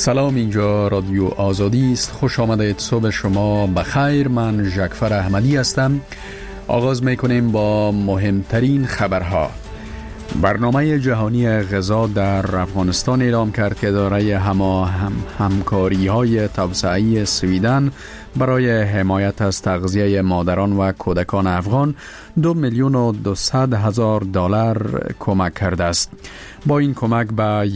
سلام، اینجا رادیو آزادی است. خوش آمدید. صبح شما بخیر. من ژکفر احمدی هستم. آغاز میکنیم با مهمترین خبرها. برنامه جهانی غذا در افغانستان اعلام کرد که دارای همکاری‌های توسعه‌ای سویدن برای حمایت از تغذیه مادران و کودکان افغان 2,200,000 دلار کمک کرده است. با این کمک به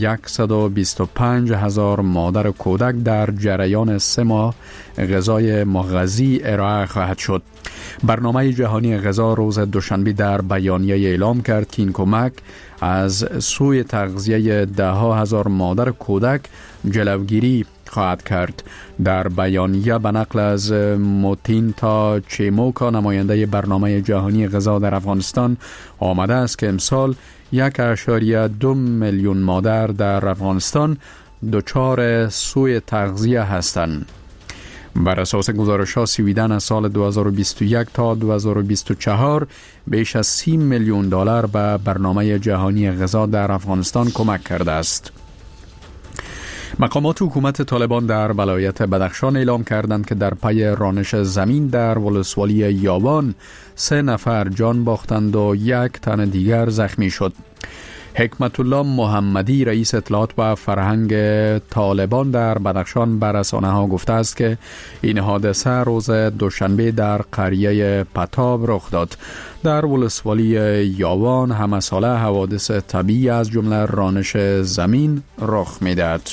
125,000 مادر و کودک در جریان 3 ماه غذای مغذی ارائه خواهد شد. برنامه جهانی غذا روز دوشنبه در بیانیه اعلام کرد که این کمک از سوی تغذیه 10,000 مادر و کودک جلوگیری خواهد کرد. در بیانیه به نقل از موتینتا چیموکا، نماینده برنامه جهانی غذا در افغانستان، آمده است که امسال 1.2 میلیون مادر در افغانستان دچار سوء تغذیه هستند. بر اساس گزارش‌ها، سویدن از سال 2021 تا 2024 بیش از 30 میلیون دلار به برنامه جهانی غذا در افغانستان کمک کرده است. مقامات حکومت طالبان در ولایت بدخشان اعلام کردند که در پی رانش زمین در ولسوالی یاوان 3 نفر جان باختند و 1 تن دیگر زخمی شد. حکمت الله محمدی، رئیس اطلاعات و فرهنگ طالبان در بدخشان، به رسانه‌ها گفته است که این حادثه روز دوشنبه در قریه پتاب رخ داد. در ولسوالی یاوان همه ساله حوادث طبیعی از جمله رانش زمین رخ می‌دهد.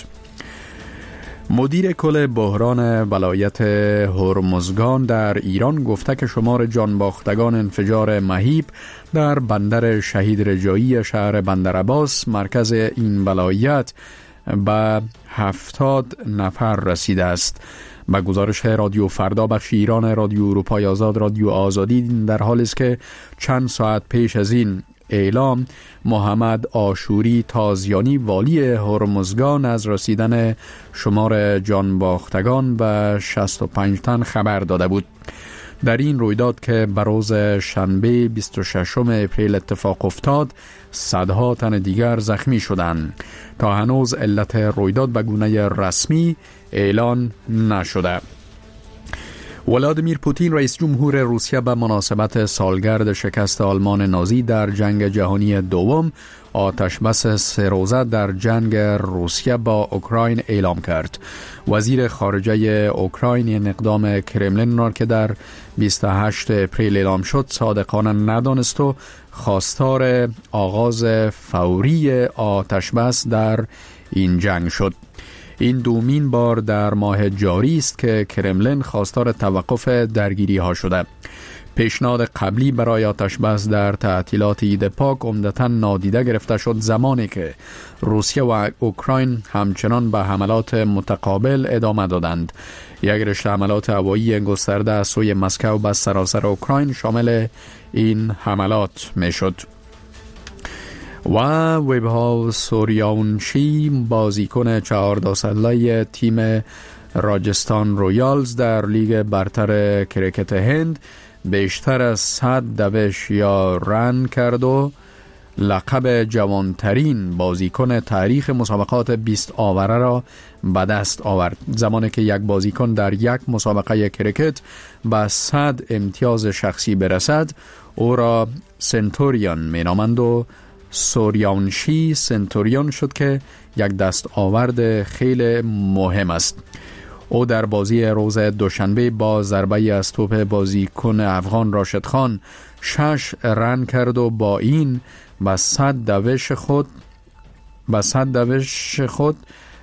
مدیر کل بحران ولایت هرمزگان در ایران گفته که شمار جانباختگان انفجار مهیب در بندر شهید رجایی شهر بندرعباس مرکز این ولایت به 70 نفر رسیده است. با گزارش رادیو فردا بخش ایران رادیو اروپای آزاد، رادیو آزادی در حالی است که چند ساعت پیش از این اعلام محمد آشوری تازیانی، والی هرمزگان، از رسیدن شمار جانباختگان به 65 تن خبر داده بود. در این رویداد که بر روز شنبه 26 اپریل اتفاق افتاد، صدها تن دیگر زخمی شدند. تا هنوز علت رویداد به گونه رسمی اعلان نشده. ولادیمیر پوتین، رئیس جمهور روسیه، به مناسبت سالگرد شکست آلمان نازی در جنگ جهانی دوم آتشبس 3 روزه در جنگ روسیه با اوکراین اعلام کرد. وزیر خارجه اوکراین این اقدام کرملین را که در 28 اپریل اعلام شد صادقانه ندانست و خواستار آغاز فوری آتشبس در این جنگ شد. این دومین بار در ماه جاری است که کرملین خواستار توقف درگیری ها شده. پیشنهاد قبلی برای آتشبس در تعطیلات عید پاک عمدتاً نادیده گرفته شد، زمانی که روسیه و اوکراین همچنان به حملات متقابل ادامه دادند. یک رشته حملات هوایی گسترده از سوی مسکو به سراسر اوکراین شامل این حملات می شد. و ویبها سوریاونشی، بازیکن 14 ساله تیم راجستان رویالز در لیگ برتر کرکت هند، بیشتر از 100 دوش یا رن کرد و لقب جوانترین بازیکن تاریخ مسابقات 20 آوره را به دست آورد. زمانی که یک بازیکن در یک مسابقه کرکت به 100 امتیاز شخصی برسد، او را سنتوریان می نامند و سوریاونشی سنتوریان شد که یک دست آورد خیلی مهم است. او در بازی روز دوشنبه با ضربه از توپ بازیکن افغان راشد خان 6 رن کرد و با این به 100 دوش خود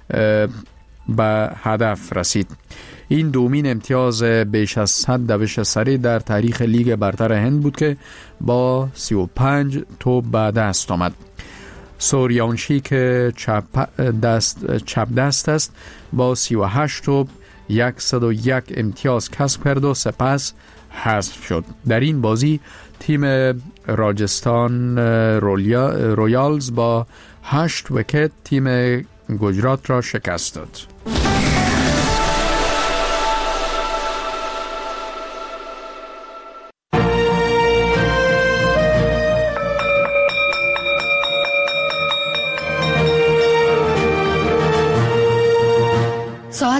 به هدف رسید. این دومین امتیاز بیش از 100 دوش سری در تاریخ لیگ برتر هند بود که با 35 توپ به دست آمد. سوریاونشی که چپ دست است با 38 توپ 101 امتیاز کسب کرد و سپس حذف شد. در این بازی تیم راجستان رویالز با 8 ویکت تیم گجرات را شکست داد.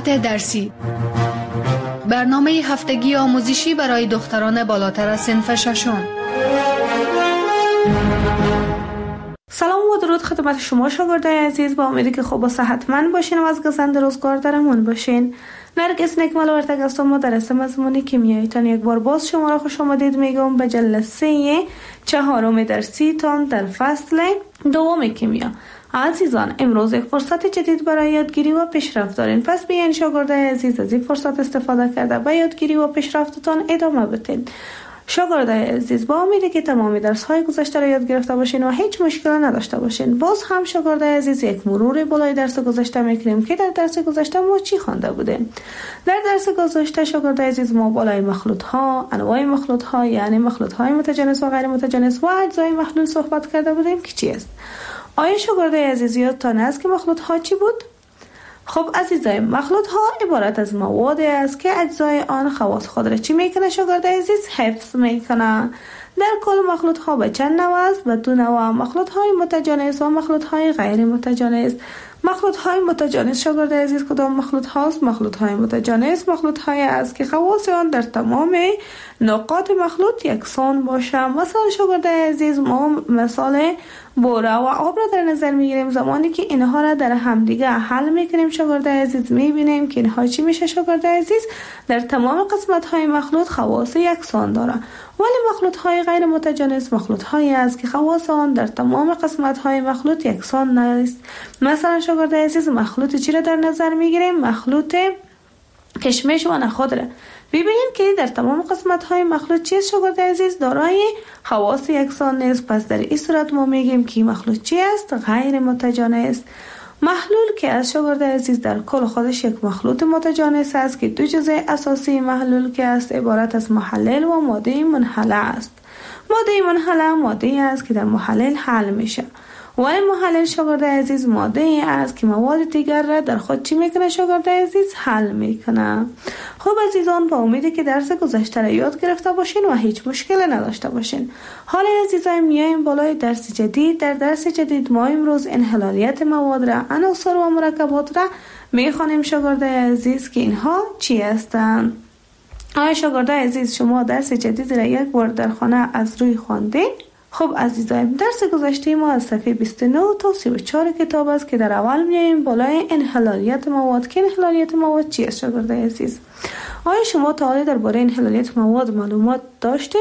انحلالیت درسی، برنامه هفتگی آموزشی برای دختران بالاتر از صنف ششم. سلام و درود خدمت شما شاگردای عزیز، با امیدی که خوب و صحتمند باشین و از گزند روزگار درمون باشین. نرگس نکمل ورتگ هستم و درس مضمون کیمیایی تان یک بار باز شما را خوش آمدید میگم به جلسه 4 درسی تان در فصل 2 کیمیا. عزیزان، امروز یک فرصت جدید برای یادگیری و پیشرفت دارین، پس بیاین شاگردای عزیز از این فرصت استفاده کرده به یادگیری و پیشرفتتان ادامه بدین. شاگردای عزیز، با امیدی که تمامی درس‌های گذشته را یاد گرفته باشین و هیچ مشکلی نداشته باشین. باز هم شاگردای عزیز یک مرور بالای درس گذشته میکنیم که در درس گذشته ما چی خوانده بودیم. در درس گذشته شاگردای عزیز ما بالای مخلوط‌ها، انواع مخلوط‌ها یعنی مخلوط‌های متجانس و غیر متجانس و اجزای محلول صحبت کرده بودیم که چی است. آیا شاگردای عزیز یادتان است که مخلوط‌ها چی بود؟ خب عزیزای، مخلوط ها عبارت از موادی است که اجزای آن خواص خود را چی میکنه شاگردای عزیز؟ حفظ میکنه. در کل مخلوط ها به چند نوع است؟ به 2 نوع، مخلوط های متجانس و مخلوط های غیر متجانس. مخلوط های متجانس شاگردای عزیز کدام مخلوط هاست؟ مخلوط های متجانس مخلوط های است که خواص آن در تمام نقاط مخلوط یکسان باشه. مثلا شاگردای عزیز ما مثال بوره و آب را در نظر میگیریم. زمانی که اینها را در همدیگه حل میکنیم شاگردای عزیز میبینیم که اینها چی میشه شاگردای عزیز؟ در تمام قسمت های مخلوط خواص یکسان داره. ولی مخلوط های غیر متجانس مخلوط هایی است که خواص آن در تمام قسمت های مخلوط یکسان نیست. مثلا شاگردای عزیز مخلوط چی را در نظر میگیریم؟ مخلوط کشمش و نخود را ببینیم که در تمام قسمت های مخلوط چیست شاگردای عزیز؟ دارای خواص یکسان نیست. پس در این صورت ما میگیم که مخلوط چی است؟ غیر متجانس. محلول که از شاگردای عزیز در کل خودش یک مخلوط متجانس است که 2 جزء اساسی محلول که است عبارت از محلل و ماده منحله است. ماده منحله ماده است که در محلل حل میشه. ولی محلل شاگردای عزیز ماده ای است که مواد دیگر را در خود چی میکنه شاگردای عزیز؟ حل میکنه. خب عزیزان، با امیدی که درس گذشته را یاد گرفته باشین و هیچ مشکل نداشته باشین. حالا عزیزان میایم بالای درس جدید. در درس جدید ما امروز انحلالیت مواد را، عناصر و مرکبات را میخوانیم شاگردای عزیز که اینها چی هستند. آیا شاگردای عزیز شما درس جدید را یک بار در خانه از روی خواندین؟ خب عزیزان، درس گذشته ما از صفحه 29 تا 34 کتاب است که در اول میایم بالای انحلالیت مواد. که انحلالیت مواد چی است شاگردای عزیز؟ آیا شما تا حالا درباره انحلالیت مواد معلومات داشتید؟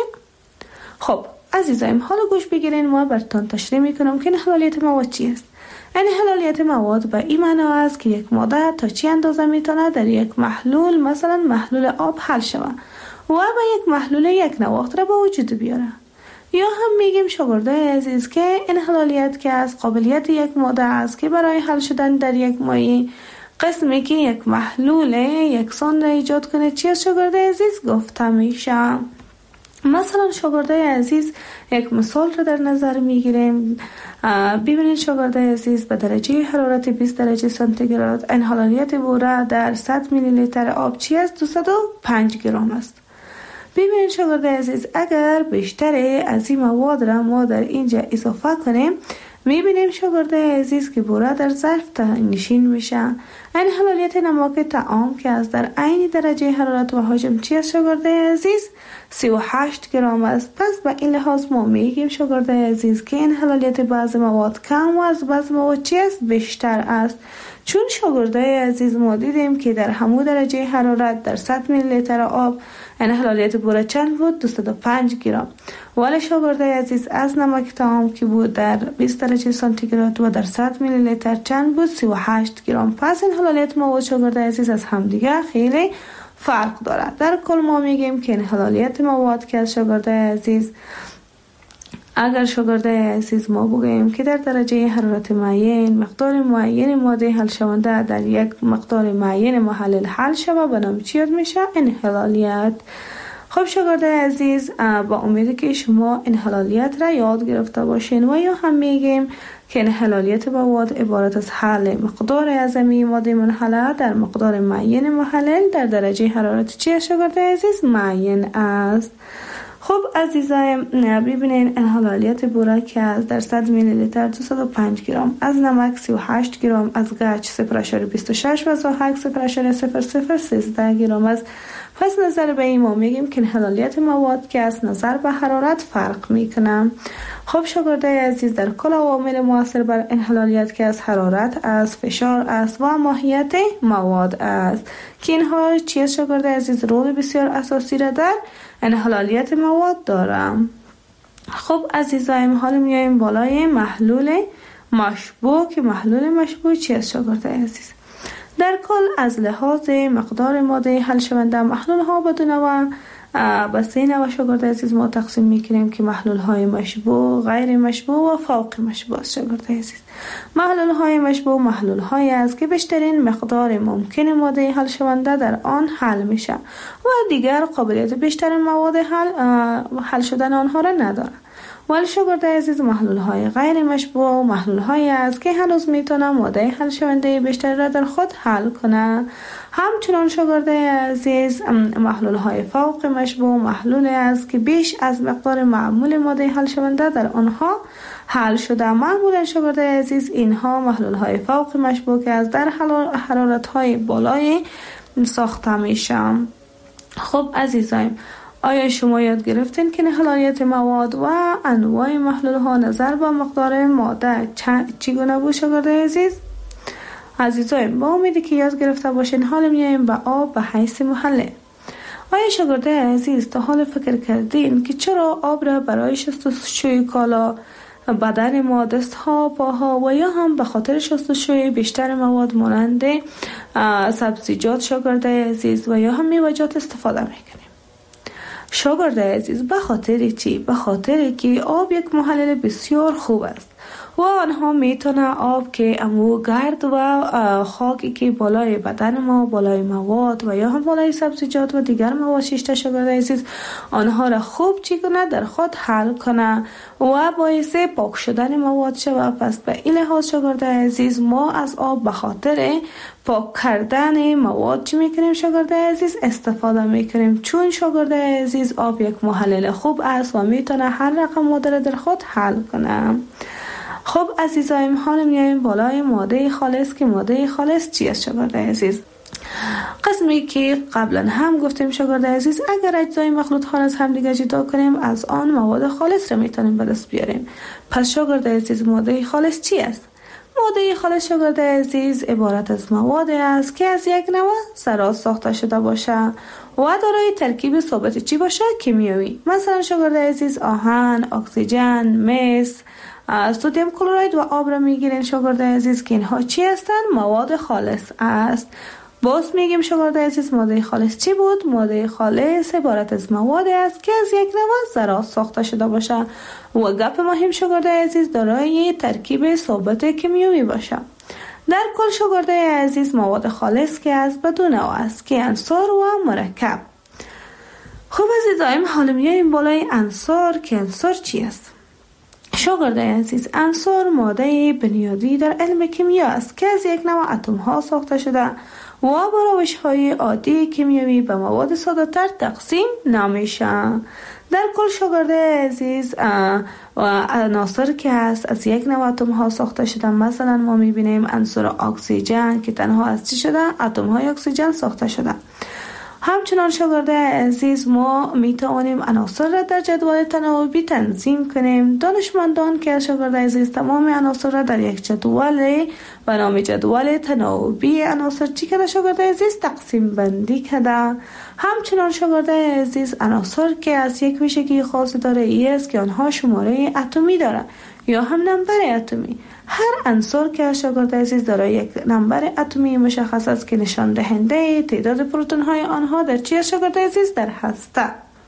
خب عزیزان، حالا گوش بگیرین، ما براتون تشریح میکنم که انحلالیت مواد چی است. انحلالیت مواد به این معنی است که یک ماده تا چی اندازه میتونه در یک محلول، مثلا محلول آب، حل شود و به یک محلول یک نواخت را به وجود بیاره. یا هم میگیم شاگردای عزیز که انحلالیت که از قابلیت یک ماده است که برای حل شدن در یک مایع قسمی که یک محلول یکسان را ایجاد کنه چی از شاگردای عزیز گفته میشه. مثلا شاگردای عزیز یک مثال را در نظر میگیریم. ببینید شاگردای عزیز، به درجه حرارت 20 درجه سانتیگراد انحلالیت بوره در 100 میلی لیتر آب چی است؟ 205 گرم است. ببینید شاگردای عزیز، اگر بیشتر از این مواد را ما در اینجا اضافه کنیم میبینیم شاگردای عزیز که بوره در ظرف نشین میشه. انحلالیت نمک طعام که از در عین درجه حرارت و حجم چی است شاگردای عزیز؟ 38 گرم است. پس به این لحاظ ما میگیم شاگردای عزیز که انحلالیت بعض مواد کم و از بعض مواد چی است؟ بیشتر است. چون شاگردای عزیز ما دیدیم که در همون درجه حرارت در 100 میلی لیتر آب انحلالیت بوره چند بود؟ 205 گرم. ولی شاگردای عزیز از نمک طعام که بود در 20 درجه سانتیگراد و در 100 میلی لیتر چند بود؟ 38 گرم. پس انحلالیت مواد شاگردای عزیز از همدیگه خیلی فرق دارد. در کل ما میگیم که انحلالیت مواد که از شاگردای عزیز، اگر شاگردای عزیز ما بگوییم که در درجه حرارت معین مقدار معین ماده حل شونده در یک مقدار معین محلل حل شود به نام چی یاد میشه؟ انحلالیت. خب شاگردای عزیز، با امیدی که شما انحلالیت را یاد گرفته باشین و یا هم میگیم که انحلالیت مواد عبارت از حل مقدار اعظمی ماده منحله در مقدار معین محلل در درجه حرارت چی شاگردای عزیز؟ معین است. خب عزیزایم، ببینین انحلالیت بورک که از در 100 میلی لیتر 205 گرم، از نمک 38 گرم، از گچ 0.26 و زاهک 0.0013 گرم است. پس نظر به این ما میگیم که انحلالیت مواد که از نظر به حرارت فرق میکنه. خب شاگردای عزیز، در کل عوامل مؤثر بر انحلالیت که از حرارت، از فشار است و ماهیت مواد است که اینها چیز شاگردای عزیز رول بسیار اساسی را در انحلالیت مواد دارم. خب عزیزایم، حالا میایم بالای محلول مشبوع که محلول مشبوع چیست شاگردای عزیز؟ در کل از لحاظ مقدار ماده حل شونده محلول ها بدون و به 3 نوع شاگردای عزیز ما تقسیم میکنیم که محلول های مشبوع، غیر مشبوع و فوق مشبوع است شاگردای عزیز. محلول های مشبوع محلول هایی است که بیشترین مقدار ممکن ماده حل شونده در آن حل میشه و دیگر قابلیت بیشتر مواد حل شدن آنها را نداره. ولی شاگردای عزیز، محلول های غیر مشبوع محلول هایی است که هنوز میتونه ماده حل شونده بیشتر را در خود حل کنه. همچنان شاگردای عزیز، محلول های فوق مشبوع محلول است که بیش از مقدار معمول ماده حل شونده در آنها حل شده. معمولا شاگردای عزیز اینها محلول های فوق مشبوع که از در حرارت های بالای ساخته میشن. خب عزیزایم، آیا شما یاد گرفتین که انحلالیت مواد و انواع محلول ها نظر به مقدار ماده چگونه بود شاگردای عزیز؟ عزیزایم، با امیدی که یاد گرفته باشین، حالا میایم به آب به حیث محله. آیا شاگردای عزیز تا حال فکر کردین که چرا آب را برای شستشوی کالا، بدن ما، دست ها، پاها و یا هم به خاطر شستشوی بیشتر مواد مانند سبزیجات شاگردای عزیز و یا هم میوه‌جات استفاده میکنیم؟ شاگردای عزیز، به خاطر چی؟ به خاطر که آب یک محلل بسیار خوب است و آنها میتونه آب که امو گرد و خاکی که بالای بدن ما، بالای مواد و یا هم بالای سبزیجات و دیگر مواد شیشته شاگردای عزیز، آنها را خوب چی کنه؟ در خود حل کنه و باعث پاک شدن مواد شوه. پس به این لحاظ شاگردای عزیز، ما از آب به خاطر پاک کردن مواد چی میکنیم شاگردای عزیز؟ استفاده میکنیم، چون شاگردای عزیز آب یک محلل خوب است و میتونه هر رقم ماده را در خود حل کنه. خب عزیزایم، حالا میایم بالای ماده خالص که ماده خالص چی است شاگردای عزیز؟ قسمی که قبلا هم گفتیم شاگردای عزیز، اگر اجزای مخلوط ها از هم دیگه جدا کنیم، از آن مواد خالص را میتونیم به دست بیاریم. پس شاگردای عزیز، ماده خالص چی است؟ ماده خالص شاگردای عزیز عبارت از مواد است که از یک نوع ذرات ساخته شده باشه و دارای ترکیب ثابت چی باشه؟ کیمیایی. مثلا شاگردای عزیز، آهن، اکسیژن، مس، سدیم کلراید و آب را میگیرین شاگردای عزیز که اینها چی هستن؟ مواد خالص است. باز میگیم شاگردای عزیز، ماده خالص چی بود؟ ماده خالص عبارت از مواد است که از یک نوع ذرات ساخته شده باشه و گپ مهم شاگردای عزیز، دارای ترکیب ثابت کیمیایی باشه. در کل شاگردای عزیز، مواد خالص که از بدون او است که عنصر و مرکب. خب عزیزایم، حالا میایم بالای عنصر که عنصر چی است؟ شاگردای عزیز، عنصر ماده بنیادی در علم کیمیا است که از یک نوع اتم ها ساخته شده و با روش های عادی کیمیایی به مواد ساده تر تقسیم نمیشه. در کل شاگردای عزیز، عناصر که هست از یک نوع اتم ها ساخته شده. مثلا ما میبینیم عنصر اکسیژن که تنها از چی شده؟ اتم های اکسیژن ساخته شده. همچنان شاگردای عزیز، ما میتوانیم عناصر را در جدول تناوبی تنظیم کنیم. دانشمندان که شاگردای عزیز تمام عناصر را در یک جدول به نام جدول تناوبی عناصر چی کرده شاگردای عزیز؟ تقسیم بندی کرده. همچنان شاگردای عزیز، عناصر که از یک ویژگی خاصی داره ای است که آنها شماره اتمی داره یا هم نمبر اتمی. هر عنصر که شاگردای عزیز داره یک نمبر اتمی مشخص است که نشان دهنده تعداد پروتون های آنها در چی شاگردای عزیز؟ در هسته.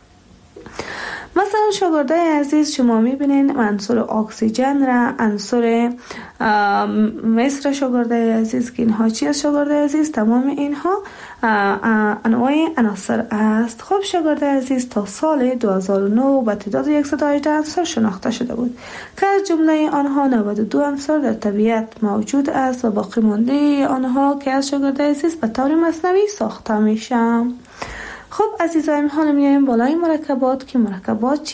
مثلا شاگردای عزیز، شما میبینین عنصر اکسیژن را، عنصر مس را شاگردای عزیز که اینها چی است شاگردای عزیز؟ تمام اینها انواع عناصر است. خب شاگردای عزیز، تا سال 2009 با تعداد 118 عنصر شناخته شده بود که از جمله آنها 92 عنصر در طبیعت موجود است و باقی مانده آنها که از شاگردای عزیز به طور مصنوعی ساخته میشن. خب عزیزایم، حالا میایم بالای مرکبات که مرکبات